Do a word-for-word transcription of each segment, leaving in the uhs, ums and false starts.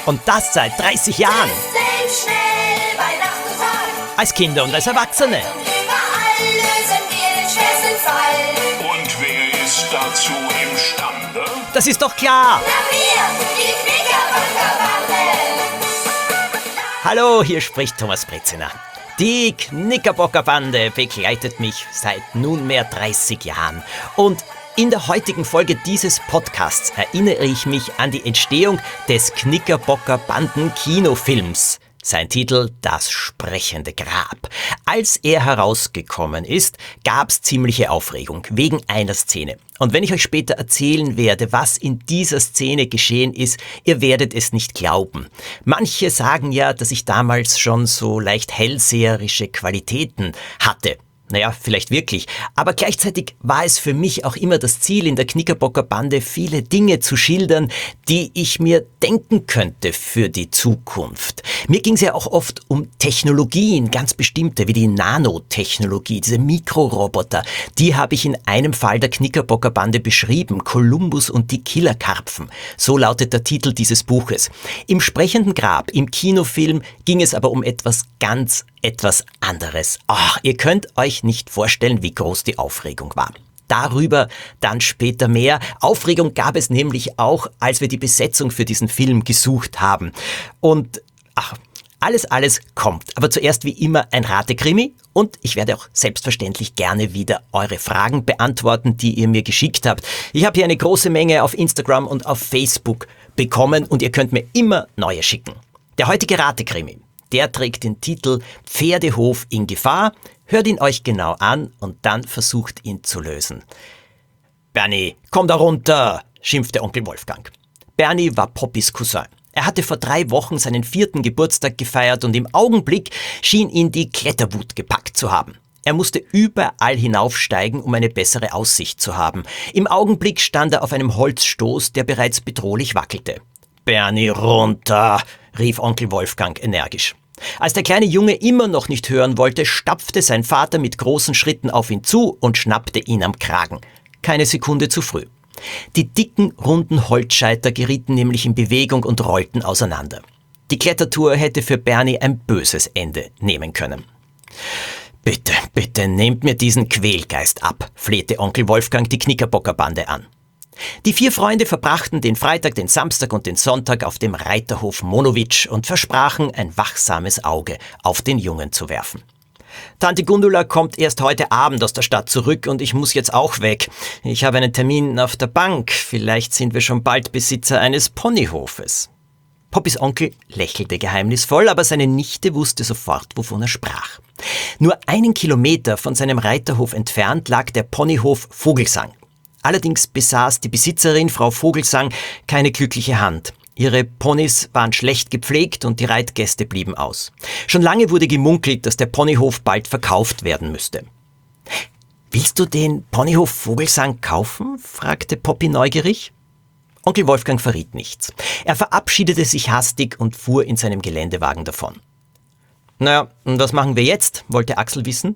Und das seit dreißig Jahren. Es sind schnell bei Nacht und Tag. Als Kinder und als Erwachsene. Und überall lösen wir den schwersten Fall. Und wer ist dazu imstande? Das ist doch klar. Na wir, die Knickerbockerbande. Hallo, hier spricht Thomas Breziner. Die Knickerbockerbande begleitet mich seit nunmehr dreißig Jahren. Und in der heutigen Folge dieses Podcasts erinnere ich mich an die Entstehung des Knickerbockerbanden-Kinofilms. Sein Titel Das sprechende Grab. Als er herausgekommen ist, gab's ziemliche Aufregung wegen einer Szene. Und wenn ich euch später erzählen werde, was in dieser Szene geschehen ist, ihr werdet es nicht glauben. Manche sagen ja, dass ich damals schon so leicht hellseherische Qualitäten hatte. Naja, vielleicht wirklich. Aber gleichzeitig war es für mich auch immer das Ziel, in der Knickerbockerbande viele Dinge zu schildern, die ich mir denken könnte für die Zukunft. Mir ging es ja auch oft um Technologien, ganz bestimmte, wie die Nanotechnologie, diese Mikroroboter. Die habe ich in einem Fall der Knickerbockerbande beschrieben, Kolumbus und die Killerkarpfen. So lautet der Titel dieses Buches. Im sprechenden Grab, im Kinofilm, ging es aber um etwas ganz etwas anderes. Ach, ihr könnt euch nicht vorstellen, wie groß die Aufregung war. Darüber dann später mehr. Aufregung gab es nämlich auch, als wir die Besetzung für diesen Film gesucht haben. Und ach, alles, alles kommt. Aber zuerst wie immer ein Ratekrimi. Und ich werde auch selbstverständlich gerne wieder eure Fragen beantworten, die ihr mir geschickt habt. Ich habe hier eine große Menge auf Instagram und auf Facebook bekommen und ihr könnt mir immer neue schicken. Der heutige Ratekrimi, der trägt den Titel Pferdehof in Gefahr. Hört ihn euch genau an und dann versucht ihn zu lösen. Bernie, komm da runter, schimpfte Onkel Wolfgang. Bernie war Poppys Cousin. Er hatte vor drei Wochen seinen vierten Geburtstag gefeiert und im Augenblick schien ihn die Kletterwut gepackt zu haben. Er musste überall hinaufsteigen, um eine bessere Aussicht zu haben. Im Augenblick stand er auf einem Holzstoß, der bereits bedrohlich wackelte. Bernie, runter, rief Onkel Wolfgang energisch. Als der kleine Junge immer noch nicht hören wollte, stapfte sein Vater mit großen Schritten auf ihn zu und schnappte ihn am Kragen. Keine Sekunde zu früh. Die dicken, runden Holzscheiter gerieten nämlich in Bewegung und rollten auseinander. Die Klettertour hätte für Bernie ein böses Ende nehmen können. Bitte, bitte, nehmt mir diesen Quälgeist ab, flehte Onkel Wolfgang die Knickerbockerbande an. Die vier Freunde verbrachten den Freitag, den Samstag und den Sonntag auf dem Reiterhof Monowitsch und versprachen, ein wachsames Auge auf den Jungen zu werfen. Tante Gundula kommt erst heute Abend aus der Stadt zurück und ich muss jetzt auch weg. Ich habe einen Termin auf der Bank. Vielleicht sind wir schon bald Besitzer eines Ponyhofes. Poppys Onkel lächelte geheimnisvoll, aber seine Nichte wusste sofort, wovon er sprach. Nur einen Kilometer von seinem Reiterhof entfernt lag der Ponyhof Vogelsang. Allerdings besaß die Besitzerin, Frau Vogelsang, keine glückliche Hand. Ihre Ponys waren schlecht gepflegt und die Reitgäste blieben aus. Schon lange wurde gemunkelt, dass der Ponyhof bald verkauft werden müsste. »Willst du den Ponyhof Vogelsang kaufen?« fragte Poppy neugierig. Onkel Wolfgang verriet nichts. Er verabschiedete sich hastig und fuhr in seinem Geländewagen davon. »Na, und was machen wir jetzt?« wollte Axel wissen.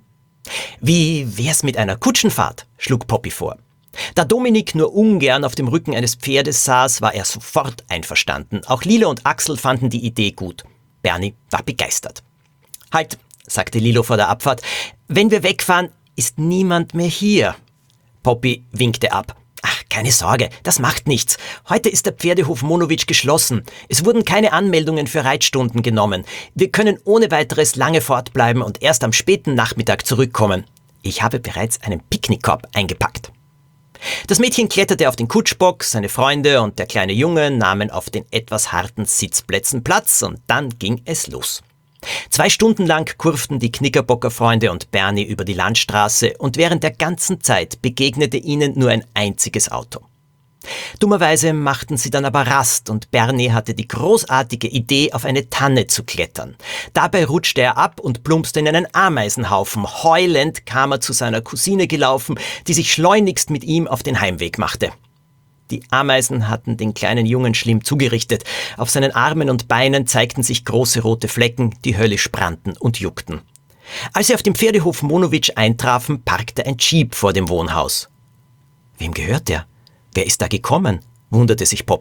»Wie wär's mit einer Kutschenfahrt?« schlug Poppy vor. Da Dominik nur ungern auf dem Rücken eines Pferdes saß, war er sofort einverstanden. Auch Lilo und Axel fanden die Idee gut. Bernie war begeistert. »Halt«, sagte Lilo vor der Abfahrt, »wenn wir wegfahren, ist niemand mehr hier.« Poppy winkte ab. »Ach, keine Sorge, das macht nichts. Heute ist der Pferdehof Monowitsch geschlossen. Es wurden keine Anmeldungen für Reitstunden genommen. Wir können ohne weiteres lange fortbleiben und erst am späten Nachmittag zurückkommen. Ich habe bereits einen Picknickkorb eingepackt.« Das Mädchen kletterte auf den Kutschbock, seine Freunde und der kleine Junge nahmen auf den etwas harten Sitzplätzen Platz und dann ging es los. Zwei Stunden lang kurften die Knickerbockerfreunde und Bernie über die Landstraße und während der ganzen Zeit begegnete ihnen nur ein einziges Auto. Dummerweise machten sie dann aber Rast und Bernie hatte die großartige Idee, auf eine Tanne zu klettern. Dabei rutschte er ab und plumpste in einen Ameisenhaufen. Heulend kam er zu seiner Cousine gelaufen, die sich schleunigst mit ihm auf den Heimweg machte. Die Ameisen hatten den kleinen Jungen schlimm zugerichtet. Auf seinen Armen und Beinen zeigten sich große rote Flecken, die höllisch brannten und juckten. Als sie auf dem Pferdehof Monowitsch eintrafen, parkte ein Jeep vor dem Wohnhaus. »Wem gehört der? Wer ist da gekommen?« wunderte sich Poppy.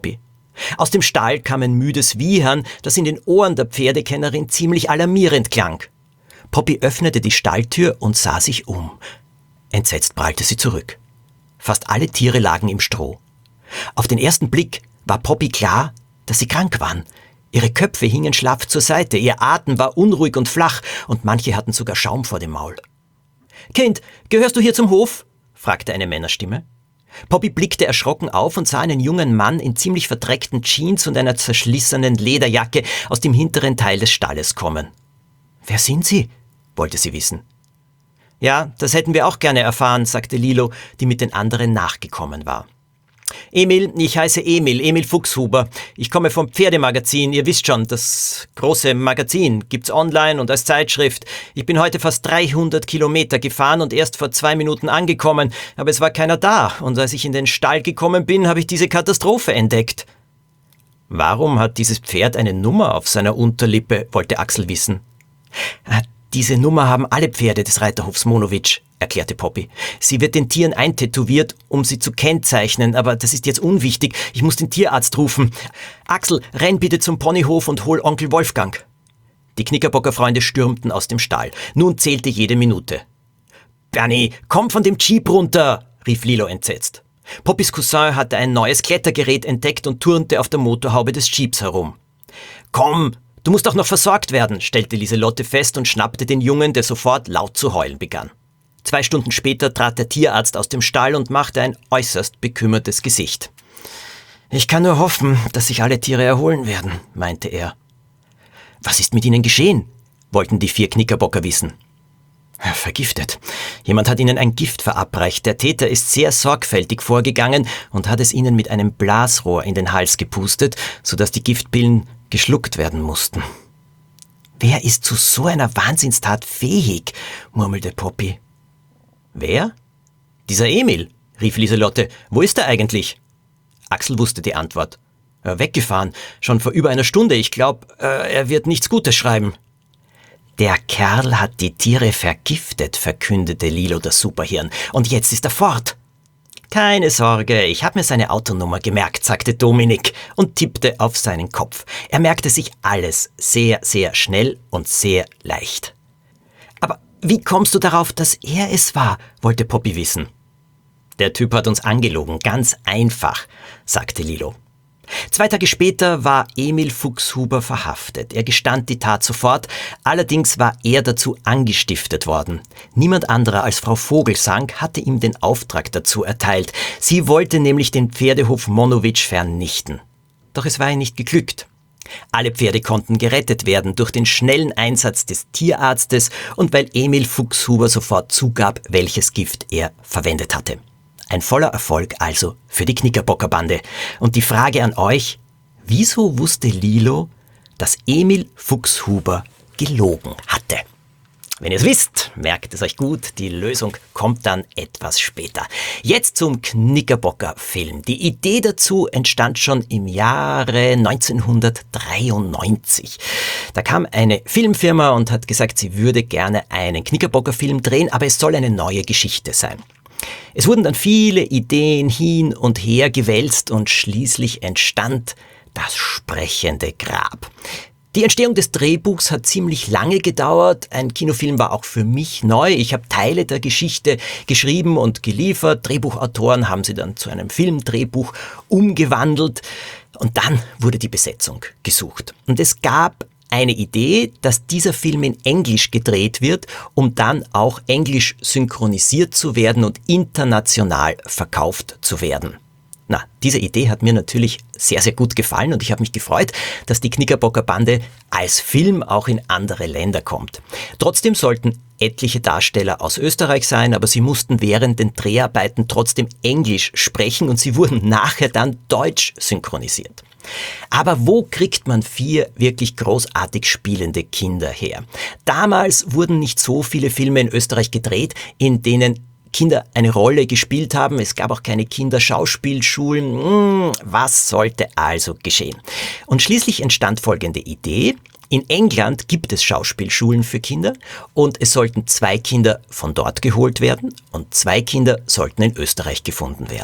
Aus dem Stall kam ein müdes Wiehern, das in den Ohren der Pferdekennerin ziemlich alarmierend klang. Poppy öffnete die Stalltür und sah sich um. Entsetzt prallte sie zurück. Fast alle Tiere lagen im Stroh. Auf den ersten Blick war Poppy klar, dass sie krank waren. Ihre Köpfe hingen schlaff zur Seite, ihr Atem war unruhig und flach und manche hatten sogar Schaum vor dem Maul. »Kind, gehörst du hier zum Hof?« fragte eine Männerstimme. Poppy blickte erschrocken auf und sah einen jungen Mann in ziemlich verdreckten Jeans und einer zerschlissenen Lederjacke aus dem hinteren Teil des Stalles kommen. »Wer sind Sie?« wollte sie wissen. »Ja, das hätten wir auch gerne erfahren«, sagte Lilo, die mit den anderen nachgekommen war. »Emil, ich heiße Emil, Emil Fuchshuber. Ich komme vom Pferdemagazin, ihr wisst schon, das große Magazin, gibt's online und als Zeitschrift. Ich bin heute fast dreihundert Kilometer gefahren und erst vor zwei Minuten angekommen, aber es war keiner da und als ich in den Stall gekommen bin, habe ich diese Katastrophe entdeckt.« »Warum hat dieses Pferd eine Nummer auf seiner Unterlippe?« wollte Axel wissen. »Diese Nummer haben alle Pferde des Reiterhofs Monowitsch«, erklärte Poppy. »Sie wird den Tieren eintätowiert, um sie zu kennzeichnen, aber das ist jetzt unwichtig. Ich muss den Tierarzt rufen. Axel, renn bitte zum Ponyhof und hol Onkel Wolfgang.« Die Knickerbockerfreunde stürmten aus dem Stall. Nun zählte jede Minute. »Bernie, komm von dem Jeep runter«, rief Lilo entsetzt. Poppys Cousin hatte ein neues Klettergerät entdeckt und turnte auf der Motorhaube des Jeeps herum. »Komm, du musst auch noch versorgt werden«, stellte Lieselotte fest und schnappte den Jungen, der sofort laut zu heulen begann. Zwei Stunden später trat der Tierarzt aus dem Stall und machte ein äußerst bekümmertes Gesicht. »Ich kann nur hoffen, dass sich alle Tiere erholen werden«, meinte er. »Was ist mit ihnen geschehen?« wollten die vier Knickerbocker wissen. »Vergiftet. Jemand hat ihnen ein Gift verabreicht. Der Täter ist sehr sorgfältig vorgegangen und hat es ihnen mit einem Blasrohr in den Hals gepustet, sodass die Giftpillen geschluckt werden mussten.« »Wer ist zu so einer Wahnsinnstat fähig?«, murmelte Poppy. »Wer?« »Dieser Emil«, rief Lieselotte. »Wo ist er eigentlich?« Axel wusste die Antwort. Äh, »Weggefahren, schon vor über einer Stunde. Ich glaube, äh, er wird nichts Gutes schreiben.« »Der Kerl hat die Tiere vergiftet«, verkündete Lilo das Superhirn. »Und jetzt ist er fort.« »Keine Sorge, ich habe mir seine Autonummer gemerkt«, sagte Dominik und tippte auf seinen Kopf. Er merkte sich alles sehr, sehr schnell und sehr leicht. »Aber wie kommst du darauf, dass er es war?«, wollte Poppy wissen. »Der Typ hat uns angelogen, ganz einfach«, sagte Lilo. Zwei Tage später war Emil Fuchshuber verhaftet. Er gestand die Tat sofort, allerdings war er dazu angestiftet worden. Niemand anderer als Frau Vogelsang hatte ihm den Auftrag dazu erteilt. Sie wollte nämlich den Pferdehof Monowitsch vernichten. Doch es war ihr nicht geglückt. Alle Pferde konnten gerettet werden durch den schnellen Einsatz des Tierarztes und weil Emil Fuchshuber sofort zugab, welches Gift er verwendet hatte. Ein voller Erfolg also für die Knickerbockerbande. Und die Frage an euch, wieso wusste Lilo, dass Emil Fuchshuber gelogen hatte? Wenn ihr es wisst, merkt es euch gut, die Lösung kommt dann etwas später. Jetzt zum Knickerbocker-Film. Die Idee dazu entstand schon im Jahre neunzehnhundertdreiundneunzig. Da kam eine Filmfirma und hat gesagt, sie würde gerne einen Knickerbocker-Film drehen, aber es soll eine neue Geschichte sein. Es wurden dann viele Ideen hin und her gewälzt und schließlich entstand das sprechende Grab. Die Entstehung des Drehbuchs hat ziemlich lange gedauert. Ein Kinofilm war auch für mich neu. Ich habe Teile der Geschichte geschrieben und geliefert. Drehbuchautoren haben sie dann zu einem Filmdrehbuch umgewandelt. Und dann wurde die Besetzung gesucht. Und es gab eine Idee, dass dieser Film in Englisch gedreht wird, um dann auch englisch synchronisiert zu werden und international verkauft zu werden. Na, diese Idee hat mir natürlich sehr, sehr gut gefallen und ich habe mich gefreut, dass die Knickerbocker-Bande als Film auch in andere Länder kommt. Trotzdem sollten etliche Darsteller aus Österreich sein, aber sie mussten während den Dreharbeiten trotzdem Englisch sprechen und sie wurden nachher dann deutsch synchronisiert. Aber wo kriegt man vier wirklich großartig spielende Kinder her? Damals wurden nicht so viele Filme in Österreich gedreht, in denen Kinder eine Rolle gespielt haben. Es gab auch keine Kinderschauspielschulen. Hm, was sollte also geschehen? Und schließlich entstand folgende Idee. In England gibt es Schauspielschulen für Kinder und es sollten zwei Kinder von dort geholt werden und zwei Kinder sollten in Österreich gefunden werden.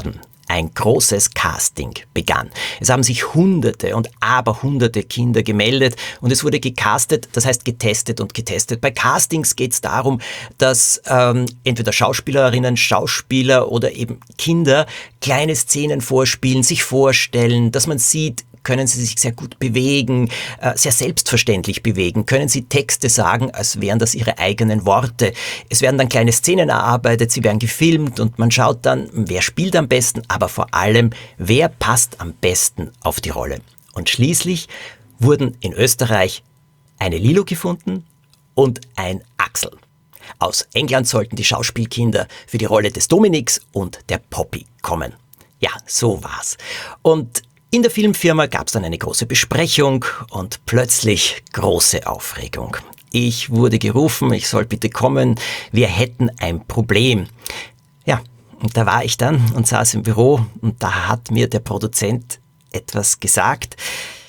ein großes Casting begann. Es haben sich Hunderte und Aberhunderte Kinder gemeldet und es wurde gecastet, das heißt getestet und getestet. Bei Castings geht es darum, dass ähm, entweder Schauspielerinnen, Schauspieler oder eben Kinder kleine Szenen vorspielen, sich vorstellen, dass man sieht, können sie sich sehr gut bewegen, sehr selbstverständlich bewegen, können sie Texte sagen, als wären das ihre eigenen Worte. Es werden dann kleine Szenen erarbeitet, sie werden gefilmt und man schaut dann, wer spielt am besten, aber vor allem, wer passt am besten auf die Rolle. Und schließlich wurden in Österreich eine Lilo gefunden und ein Axel. Aus England sollten die Schauspielkinder für die Rolle des Dominiks und der Poppy kommen. Ja, so war's. Und in der Filmfirma gab es dann eine große Besprechung und plötzlich große Aufregung. Ich wurde gerufen, ich soll bitte kommen, wir hätten ein Problem. Ja, und da war ich dann und saß im Büro und da hat mir der Produzent etwas gesagt.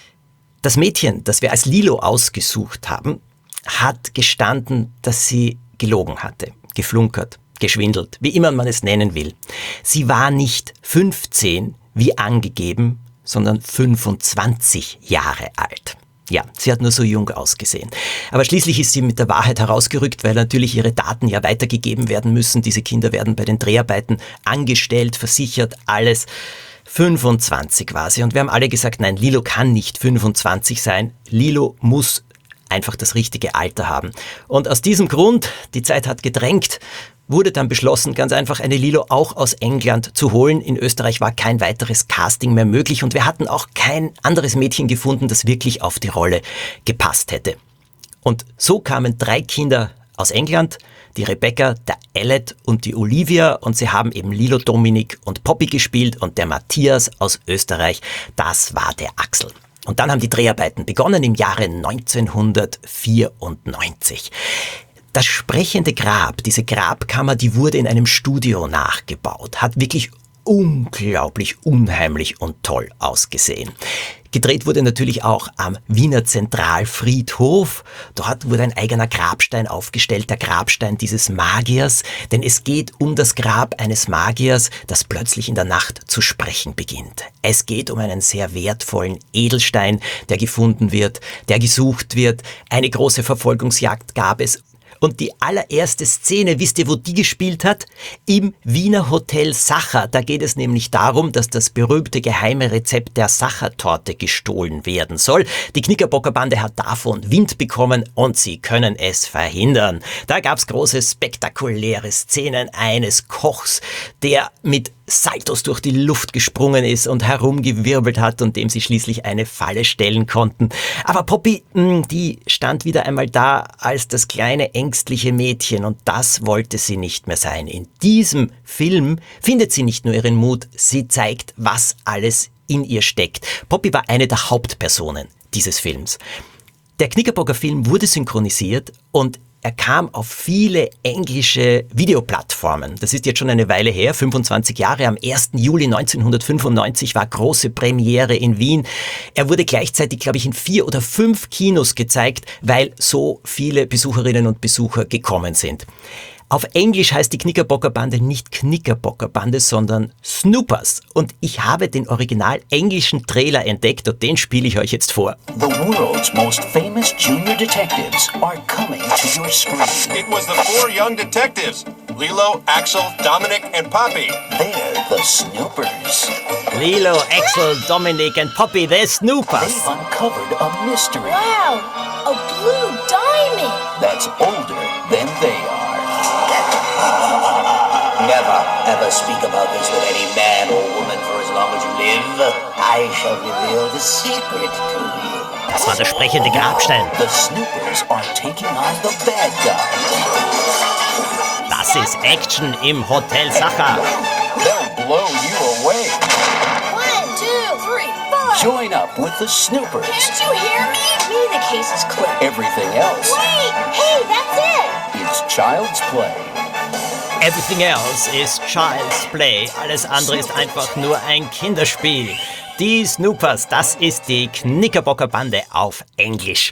Das Mädchen, das wir als Lilo ausgesucht haben, hat gestanden, dass sie gelogen hatte, geflunkert, geschwindelt, wie immer man es nennen will. Sie war nicht fünfzehn, wie angegeben, sondern fünfundzwanzig Jahre alt. Ja, sie hat nur so jung ausgesehen. Aber schließlich ist sie mit der Wahrheit herausgerückt, weil natürlich ihre Daten ja weitergegeben werden müssen. Diese Kinder werden bei den Dreharbeiten angestellt, versichert, alles. fünfundzwanzig war sie. Und wir haben alle gesagt, nein, Lilo kann nicht fünfundzwanzig sein. Lilo muss einfach das richtige Alter haben. Und aus diesem Grund, die Zeit hat gedrängt, wurde dann beschlossen, ganz einfach eine Lilo auch aus England zu holen. In Österreich war kein weiteres Casting mehr möglich und wir hatten auch kein anderes Mädchen gefunden, das wirklich auf die Rolle gepasst hätte. Und so kamen drei Kinder aus England, die Rebecca, der Elliot und die Olivia, und sie haben eben Lilo, Dominik und Poppy gespielt und der Matthias aus Österreich, das war der Axel. Und dann haben die Dreharbeiten begonnen im Jahre neunzehnhundertvierundneunzig. Das sprechende Grab, diese Grabkammer, die wurde in einem Studio nachgebaut, hat wirklich unglaublich unheimlich und toll ausgesehen. Gedreht wurde natürlich auch am Wiener Zentralfriedhof. Dort wurde ein eigener Grabstein aufgestellt, der Grabstein dieses Magiers, denn es geht um das Grab eines Magiers, das plötzlich in der Nacht zu sprechen beginnt. Es geht um einen sehr wertvollen Edelstein, der gefunden wird, der gesucht wird. Eine große Verfolgungsjagd gab es. Und die allererste Szene, wisst ihr, wo die gespielt hat? Im Wiener Hotel Sacher. Da geht es nämlich darum, dass das berühmte geheime Rezept der Sacher-Torte gestohlen werden soll. Die Knickerbocker-Bande hat davon Wind bekommen und sie können es verhindern. Da gab's große, spektakuläre Szenen eines Kochs, der mit Saltos durch die Luft gesprungen ist und herumgewirbelt hat und dem sie schließlich eine Falle stellen konnten. Aber Poppy, die stand wieder einmal da als das kleine ängstliche Mädchen und das wollte sie nicht mehr sein. In diesem Film findet sie nicht nur ihren Mut, sie zeigt, was alles in ihr steckt. Poppy war eine der Hauptpersonen dieses Films. Der Knickerbocker Film wurde synchronisiert und er kam auf viele englische Videoplattformen. Das ist jetzt schon eine Weile her, fünfundzwanzig Jahre. Am ersten Juli neunzehnhundertfünfundneunzig war große Premiere in Wien. Er wurde gleichzeitig, glaube ich, in vier oder fünf Kinos gezeigt, weil so viele Besucherinnen und Besucher gekommen sind. Auf Englisch heißt die Knickerbocker-Bande nicht Knickerbocker-Bande, sondern Snoopers. Und ich habe den original englischen Trailer entdeckt und den spiele ich euch jetzt vor. The world's most famous junior detectives are coming to your screen. It was the four young detectives, Lilo, Axel, Dominic, and Poppy. They're the Snoopers. Lilo, Axel, Dominic and Poppy, they're Snoopers. They've uncovered a mystery Wow, a blue diamond. that's older than they are. Never ever speak about this with any man or woman for as long as you live. I shall reveal the secret to you. Das war der sprechende Grabstein. The Snoopers are taking on the bad guys. Das ist Action im Hotel Sacher. They'll blow you away. One, two, three, four. Join up with the Snoopers. Can't you hear me? Me, the case is clear. Everything else Wait, hey, that's it. is child's play. Everything else is child's play. Alles andere ist einfach nur ein Kinderspiel. Die Snoopers, das ist die Knickerbocker-Bande auf Englisch.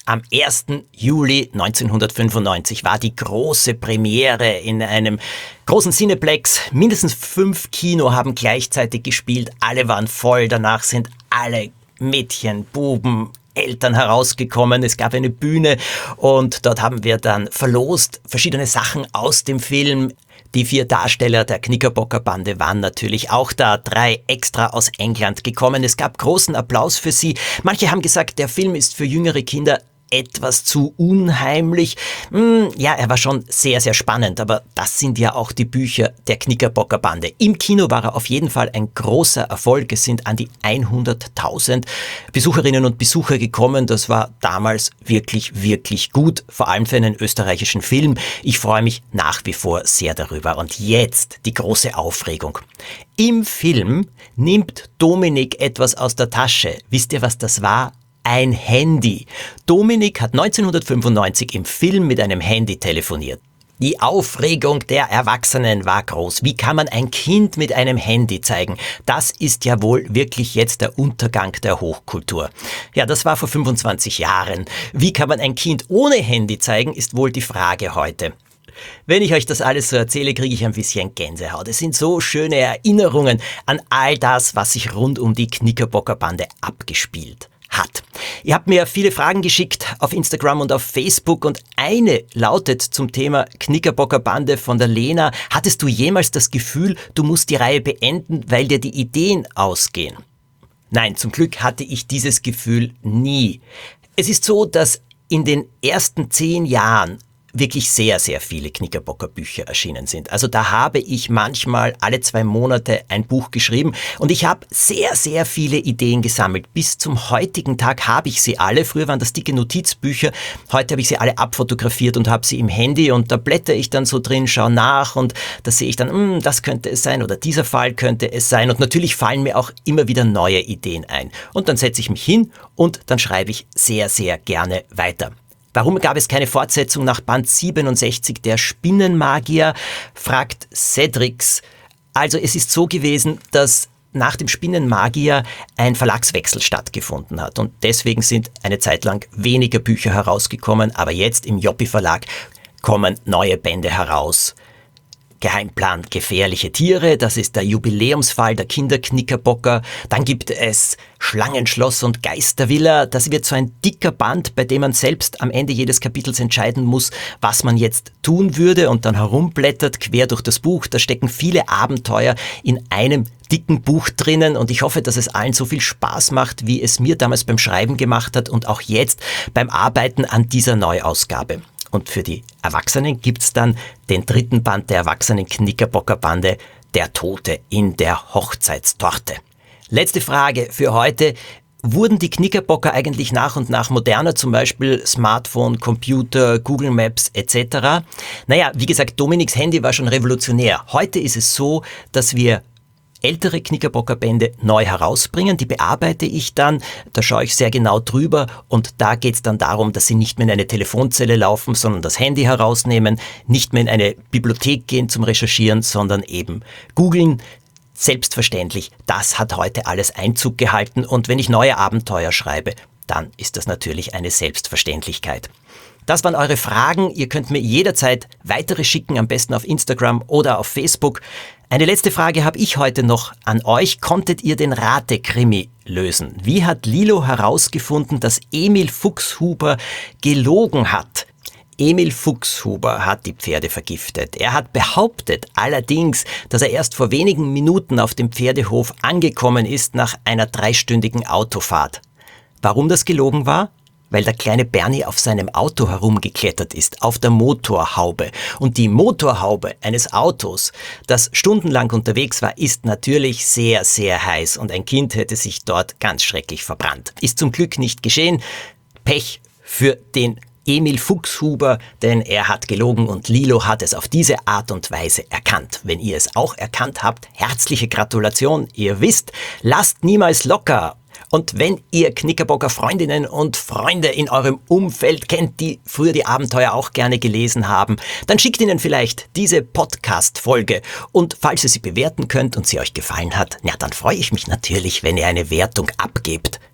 Am ersten Juli neunzehnhundertfünfundneunzig war die große Premiere in einem großen Cineplex. Mindestens fünf Kino haben gleichzeitig gespielt. Alle waren voll. Danach sind alle Mädchen, Buben, Eltern herausgekommen. Es gab eine Bühne und dort haben wir dann verlost verschiedene Sachen aus dem Film. Die vier Darsteller der Knickerbocker-Bande waren natürlich auch da, drei extra aus England gekommen. Es gab großen Applaus für sie. Manche haben gesagt, der Film ist für jüngere Kinder etwas zu unheimlich. Hm, ja, er war schon sehr, sehr spannend, aber das sind ja auch die Bücher der Knickerbocker-Bande. Im Kino war er auf jeden Fall ein großer Erfolg. Es sind an die hunderttausend Besucherinnen und Besucher gekommen. Das war damals wirklich, wirklich gut, vor allem für einen österreichischen Film. Ich freue mich nach wie vor sehr darüber. Und jetzt die große Aufregung. Im Film nimmt Dominik etwas aus der Tasche. Wisst ihr, was das war? Ein Handy. Dominik hat neunzehnhundertfünfundneunzig im Film mit einem Handy telefoniert. Die Aufregung der Erwachsenen war groß. Wie kann man ein Kind mit einem Handy zeigen? Das ist ja wohl wirklich jetzt der Untergang der Hochkultur. Ja, das war vor fünfundzwanzig Jahren. Wie kann man ein Kind ohne Handy zeigen, ist wohl die Frage heute. Wenn ich euch das alles so erzähle, kriege ich ein bisschen Gänsehaut. Es sind so schöne Erinnerungen an all das, was sich rund um die Knickerbocker-Bande abgespielt hat. Ihr habt mir viele Fragen geschickt auf Instagram und auf Facebook und eine lautet zum Thema Knickerbocker-Bande von der Lena. Hattest du jemals das Gefühl, du musst die Reihe beenden, weil dir die Ideen ausgehen? Nein, zum Glück hatte ich dieses Gefühl nie. Es ist so, dass in den ersten zehn Jahren wirklich sehr, sehr viele Knickerbocker-Bücher erschienen sind. Also da habe ich manchmal alle zwei Monate ein Buch geschrieben und ich habe sehr, sehr viele Ideen gesammelt. Bis zum heutigen Tag habe ich sie alle. Früher waren das dicke Notizbücher. Heute habe ich sie alle abfotografiert und habe sie im Handy und da blätter ich dann so drin, schaue nach und da sehe ich dann, hm, das könnte es sein oder dieser Fall könnte es sein und natürlich fallen mir auch immer wieder neue Ideen ein. Und dann setze ich mich hin und dann schreibe ich sehr, sehr gerne weiter. Warum gab es keine Fortsetzung nach Band siebenundsechzig der Spinnenmagier, fragt Cedrix. Also es ist so gewesen, dass nach dem Spinnenmagier ein Verlagswechsel stattgefunden hat und deswegen sind eine Zeit lang weniger Bücher herausgekommen, aber jetzt im Joppi Verlag kommen neue Bände heraus. Geheimplan gefährliche Tiere, das ist der Jubiläumsfall der Kinderknickerbocker. Dann gibt es Schlangenschloss und Geistervilla. Das wird so ein dicker Band, bei dem man selbst am Ende jedes Kapitels entscheiden muss, was man jetzt tun würde und dann herumblättert quer durch das Buch. Da stecken viele Abenteuer in einem dicken Buch drinnen und ich hoffe, dass es allen so viel Spaß macht, wie es mir damals beim Schreiben gemacht hat und auch jetzt beim Arbeiten an dieser Neuausgabe. Und für die Erwachsenen gibt's dann den dritten Band der Erwachsenen-Knickerbocker-Bande, Der Tote in der Hochzeitstorte. Letzte Frage für heute. Wurden die Knickerbocker eigentlich nach und nach moderner, zum Beispiel Smartphone, Computer, Google Maps et cetera? Naja, wie gesagt, Dominiks Handy war schon revolutionär. Heute ist es so, dass wir ältere Knickerbocker-Bände neu herausbringen, die bearbeite ich dann, da schaue ich sehr genau drüber und da geht es dann darum, dass sie nicht mehr in eine Telefonzelle laufen, sondern das Handy herausnehmen, nicht mehr in eine Bibliothek gehen zum Recherchieren, sondern eben googeln. Selbstverständlich, das hat heute alles Einzug gehalten und wenn ich neue Abenteuer schreibe, dann ist das natürlich eine Selbstverständlichkeit. Das waren eure Fragen. Ihr könnt mir jederzeit weitere schicken, am besten auf Instagram oder auf Facebook. Eine letzte Frage habe ich heute noch an euch. Konntet ihr den Rate-Krimi lösen? Wie hat Lilo herausgefunden, dass Emil Fuchshuber gelogen hat? Emil Fuchshuber hat die Pferde vergiftet. Er hat behauptet allerdings, dass er erst vor wenigen Minuten auf dem Pferdehof angekommen ist nach einer dreistündigen Autofahrt. Warum das gelogen war? Weil der kleine Bernie auf seinem Auto herumgeklettert ist, auf der Motorhaube. Und die Motorhaube eines Autos, das stundenlang unterwegs war, ist natürlich sehr, sehr heiß. Und ein Kind hätte sich dort ganz schrecklich verbrannt. Ist zum Glück nicht geschehen. Pech für den Emil Fuchshuber, denn er hat gelogen und Lilo hat es auf diese Art und Weise erkannt. Wenn ihr es auch erkannt habt, herzliche Gratulation. Ihr wisst, lasst niemals locker. Und wenn ihr Knickerbocker Freundinnen und Freunde in eurem Umfeld kennt, die früher die Abenteuer auch gerne gelesen haben, dann schickt ihnen vielleicht diese Podcast-Folge. Und falls ihr sie bewerten könnt und sie euch gefallen hat, na, dann freue ich mich natürlich, wenn ihr eine Wertung abgebt.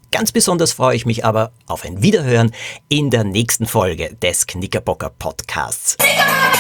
Ganz besonders freue ich mich aber auf ein Wiederhören in der nächsten Folge des Knickerbocker Podcasts. Knickerbocker!